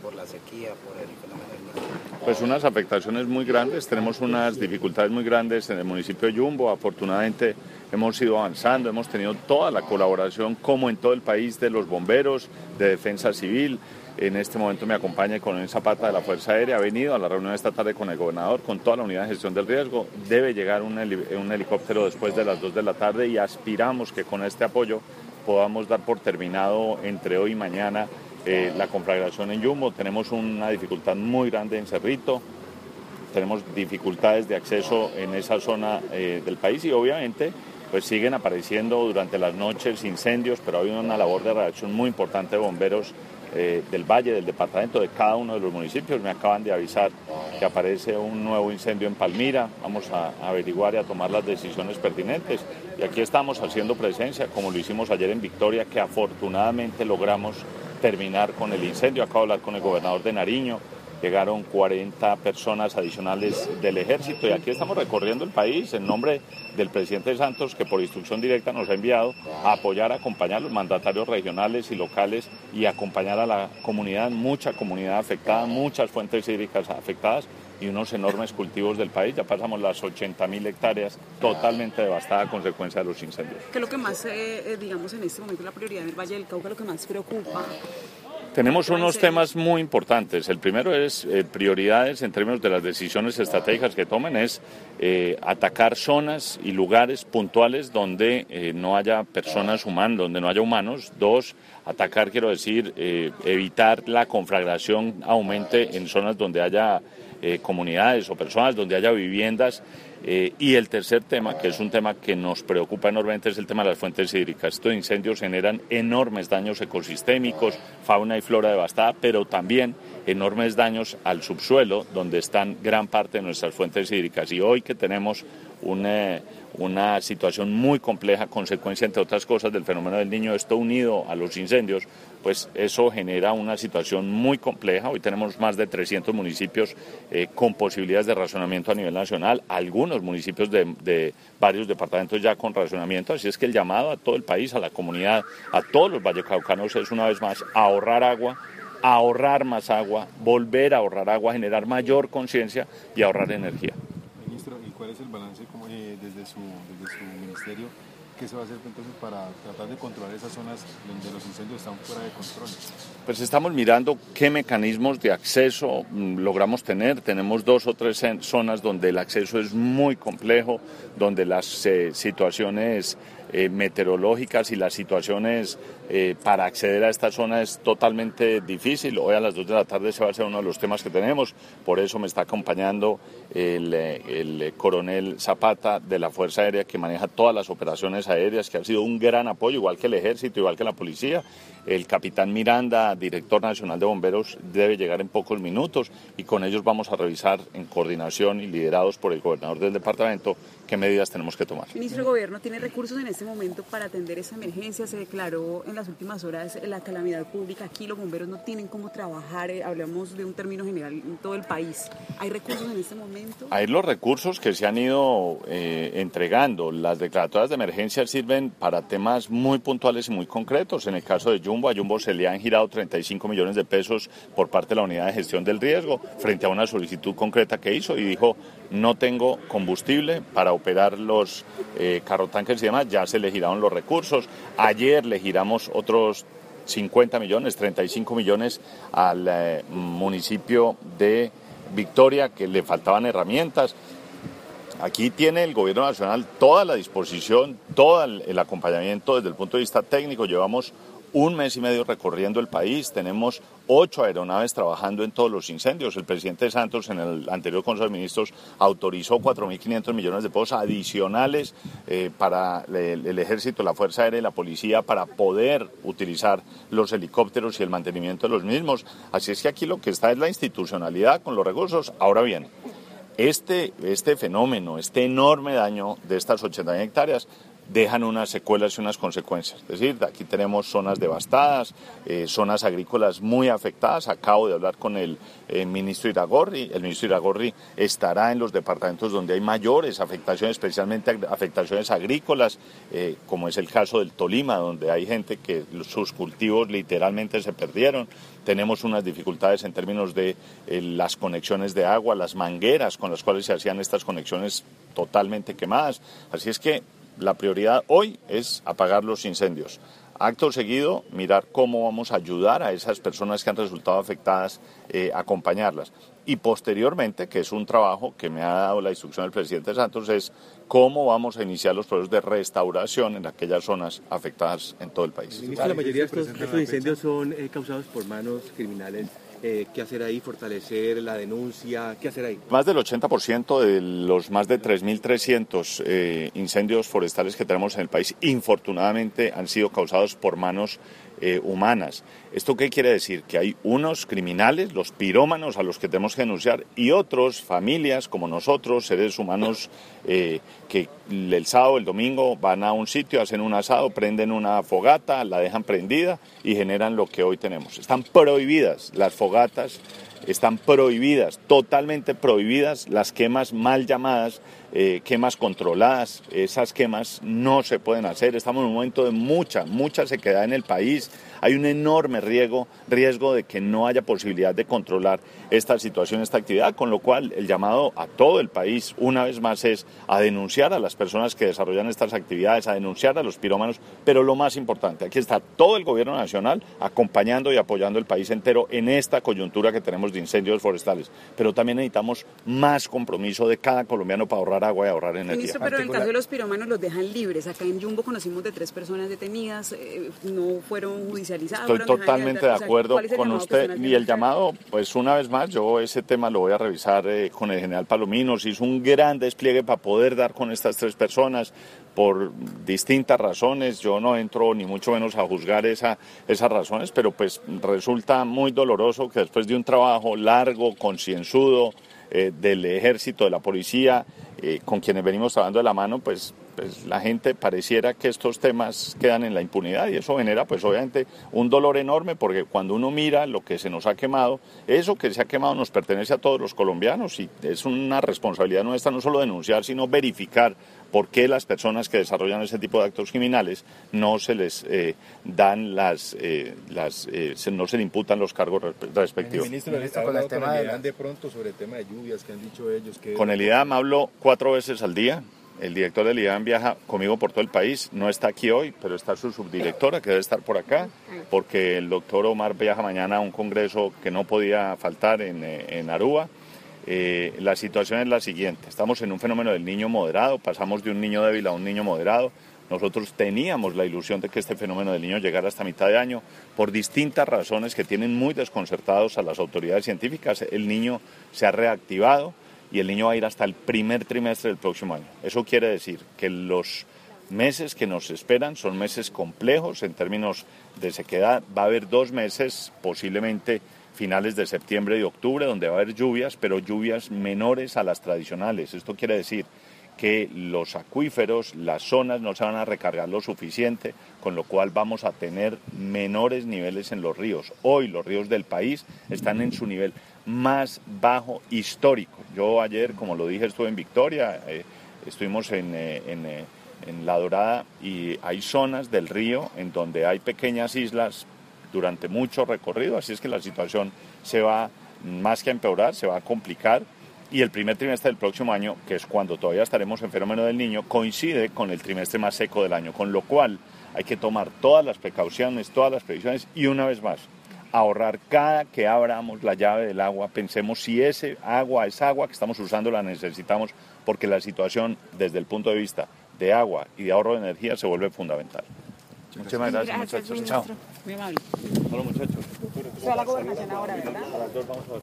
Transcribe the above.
por la sequía, por el fenómeno del Niño? Pues unas afectaciones muy grandes, tenemos unas dificultades muy grandes en el municipio de Yumbo. Afortunadamente hemos ido avanzando, hemos tenido toda la colaboración, como en todo el país, de los bomberos, de defensa civil. En este momento me acompaña el coronel Zapata de la Fuerza Aérea, ha venido a la reunión esta tarde con el gobernador, con toda la unidad de gestión del riesgo. Debe llegar un helicóptero después de las 2 de la tarde y aspiramos que con este apoyo podamos dar por terminado entre hoy y mañana la conflagración en Yumbo. Tenemos una dificultad muy grande en Cerrito, tenemos dificultades de acceso en esa zona del país y obviamente pues siguen apareciendo durante las noches incendios, pero ha habido una labor de reacción muy importante de bomberos del valle, del departamento, de cada uno de los municipios. Me acaban de avisar que aparece un nuevo incendio en Palmira. Vamos a averiguar y a tomar las decisiones pertinentes. Y aquí estamos haciendo presencia, como lo hicimos ayer en Victoria, que afortunadamente logramos terminar con el incendio. Acabo de hablar con el gobernador de Nariño. Llegaron 40 personas adicionales del ejército y aquí estamos recorriendo el país en nombre del presidente Santos, que por instrucción directa nos ha enviado a apoyar, a acompañar a los mandatarios regionales y locales y acompañar a la comunidad, mucha comunidad afectada, muchas fuentes hídricas afectadas y unos enormes cultivos del país. Ya pasamos las 80.000 hectáreas totalmente devastadas a consecuencia de los incendios. ¿Qué es lo que más, digamos, en este momento la prioridad del Valle del Cauca, lo que más preocupa? Tenemos unos temas muy importantes. El primero es prioridades en términos de las decisiones estratégicas que tomen, es atacar zonas y lugares puntuales donde no haya personas humanas, donde no haya humanos. Dos, atacar, quiero decir, evitar la conflagración aumente en zonas donde haya comunidades o personas, donde haya viviendas. Y el tercer tema, que es un tema que nos preocupa enormemente, es el tema de las fuentes hídricas. Estos incendios generan enormes daños ecosistémicos, fauna y flora devastada, pero también enormes daños al subsuelo, donde están gran parte de nuestras fuentes hídricas. Y hoy que tenemos una situación muy compleja, consecuencia, entre otras cosas, del fenómeno del Niño, esto unido a los incendios, pues eso genera una situación muy compleja. Hoy tenemos más de 300 municipios con posibilidades de racionamiento a nivel nacional, algunos municipios de varios departamentos ya con racionamiento, así es que el llamado a todo el país, a la comunidad, a todos los vallecaucanos es una vez más ahorrar agua, ahorrar más agua, volver a ahorrar agua, generar mayor conciencia y ahorrar energía. Ministro, ¿y cuál es el balance desde su ministerio? ¿Qué se va a hacer entonces para tratar de controlar esas zonas donde los incendios están fuera de control? Pues estamos mirando qué mecanismos de acceso logramos tener. Tenemos 2 o 3 zonas donde el acceso es muy complejo, donde las situaciones meteorológicas y las situaciones para acceder a esta zona es totalmente difícil. Hoy a las 2 de la tarde se va a hacer uno de los temas que tenemos, por eso me está acompañando el coronel Zapata de la Fuerza Aérea, que maneja todas las operaciones aéreas, que ha sido un gran apoyo, igual que el ejército, igual que la policía. El capitán Miranda, director nacional de bomberos, debe llegar en pocos minutos y con ellos vamos a revisar en coordinación y liderados por el gobernador del departamento qué medidas tenemos que tomar. Ministro, ¿el gobierno tiene recursos en este momento para atender esa emergencia? Se declaró en las últimas horas la calamidad pública. Aquí los bomberos no tienen cómo trabajar, hablamos de un término general en todo el país. ¿Hay recursos en este momento? Hay los recursos que se han ido entregando. Las declaratorias de emergencia sirven para temas muy puntuales y muy concretos. En el caso de Yumbo, a Yumbo se le han girado 35 millones de pesos por parte de la Unidad de Gestión del Riesgo frente a una solicitud concreta que hizo y dijo: no tengo combustible para operar los carrotanques y demás. Ya se le giraron los recursos. Ayer le giramos otros 50 millones, 35 millones al municipio de Victoria, que le faltaban herramientas. Aquí tiene el gobierno nacional toda la disposición, todo el acompañamiento desde el punto de vista técnico. Llevamos 1 mes y medio recorriendo el país, tenemos 8 aeronaves trabajando en todos los incendios. El presidente Santos en el anterior Consejo de Ministros autorizó 4.500 millones de pesos adicionales para el Ejército, la Fuerza Aérea y la Policía para poder utilizar los helicópteros y el mantenimiento de los mismos. Así es que aquí lo que está es la institucionalidad con los recursos. Ahora bien, este fenómeno, este enorme daño de estas 80.000 hectáreas, dejan unas secuelas y unas consecuencias. Es decir, aquí tenemos zonas devastadas, zonas agrícolas muy afectadas. Acabo de hablar con el ministro Iragorri. El ministro Iragorri estará en los departamentos donde hay mayores afectaciones, especialmente afectaciones agrícolas, como es el caso del Tolima, donde hay gente que sus cultivos literalmente se perdieron. Tenemos unas dificultades en términos de las conexiones de agua, las mangueras con las cuales se hacían estas conexiones totalmente quemadas. Así es que la prioridad hoy es apagar los incendios. Acto seguido, mirar cómo vamos a ayudar a esas personas que han resultado afectadas, acompañarlas. Y posteriormente, que es un trabajo que me ha dado la instrucción del presidente Santos, es cómo vamos a iniciar los procesos de restauración en aquellas zonas afectadas en todo el país. Ministro, la mayoría de estos incendios son causados por manos criminales. ¿Qué hacer ahí? ¿Fortalecer la denuncia? ¿Qué hacer ahí? Más del 80% de los más de 3.300 incendios forestales que tenemos en el país, infortunadamente, han sido causados por manos humanas. ¿Esto qué quiere decir? Que hay unos criminales, los pirómanos a los que tenemos que denunciar, y otros, familias como nosotros, seres humanos que el sábado, el domingo van a un sitio, hacen un asado, prenden una fogata, la dejan prendida y generan lo que hoy tenemos. Están prohibidas las fogatas, están prohibidas, totalmente prohibidas las quemas mal llamadas, quemas controladas. Esas quemas no se pueden hacer. Estamos en un momento de mucha sequedad en el país. Hay un enorme riesgo de que no haya posibilidad de controlar esta situación, esta actividad, con lo cual el llamado a todo el país, una vez más, es a denunciar a las personas que desarrollan estas actividades, a denunciar a los pirómanos, pero lo más importante, aquí está todo el gobierno nacional acompañando y apoyando el país entero en esta coyuntura que tenemos de incendios forestales, pero también necesitamos más compromiso de cada colombiano para ahorrar agua y ahorrar energía. Ministro, pero en el caso de los pirómanos los dejan libres. Acá en Yumbo conocimos de 3 personas detenidas, no fueron judicializadas. Estoy totalmente de acuerdo con usted y el llamado, pues una vez más, yo ese tema lo voy a revisar con el general Palomino. Se hizo un gran despliegue para poder dar con estas 3 personas por distintas razones. Yo no entro ni mucho menos a juzgar esas razones, pero pues resulta muy doloroso que después de un trabajo largo, concienzudo, del ejército, de la policía, con quienes venimos trabajando de la mano, pues la gente pareciera que estos temas quedan en la impunidad, y eso genera pues obviamente un dolor enorme, porque cuando uno mira lo que se nos ha quemado, eso que se ha quemado nos pertenece a todos los colombianos, y es una responsabilidad nuestra no solo denunciar, sino verificar por qué las personas que desarrollan ese tipo de actos criminales no se les dan no se le imputan los cargos respectivos. Ministro, con el tema de pronto sobre el tema de lluvias que han dicho ellos. Con el IDAM hablo 4 veces al día. El director del IDAM viaja conmigo por todo el país, no está aquí hoy, pero está su subdirectora que debe estar por acá, porque el doctor Omar viaja mañana a un congreso que no podía faltar en Aruba. La situación es la siguiente: estamos en un fenómeno del niño moderado, pasamos de un niño débil a un niño moderado. Nosotros teníamos la ilusión de que este fenómeno del niño llegara hasta mitad de año. Por distintas razones que tienen muy desconcertados a las autoridades científicas, el niño se ha reactivado y el niño va a ir hasta el primer trimestre del próximo año. Eso quiere decir que los meses que nos esperan son meses complejos en términos de sequedad. Va a haber 2 meses, posiblemente finales de septiembre y octubre, donde va a haber lluvias, pero lluvias menores a las tradicionales. Esto quiere decir que los acuíferos, las zonas no se van a recargar lo suficiente, con lo cual vamos a tener menores niveles en los ríos. Hoy los ríos del país están en su nivel más bajo histórico. Yo ayer, como lo dije, estuve en Victoria, estuvimos en La Dorada, y hay zonas del río en donde hay pequeñas islas durante mucho recorrido, así es que la situación se va más que a empeorar, se va a complicar. Y el primer trimestre del próximo año, que es cuando todavía estaremos en fenómeno del niño, coincide con el trimestre más seco del año, con lo cual hay que tomar todas las precauciones, todas las previsiones, y una vez más, ahorrar cada que abramos la llave del agua. Pensemos si esa agua que estamos usando la necesitamos, porque la situación desde el punto de vista de agua y de ahorro de energía se vuelve fundamental. Muchísimas gracias, muchachos. Chao. Muy amable. Hola, muchachos. O sea, la gobernación ahora, ¿verdad? A las 2 vamos a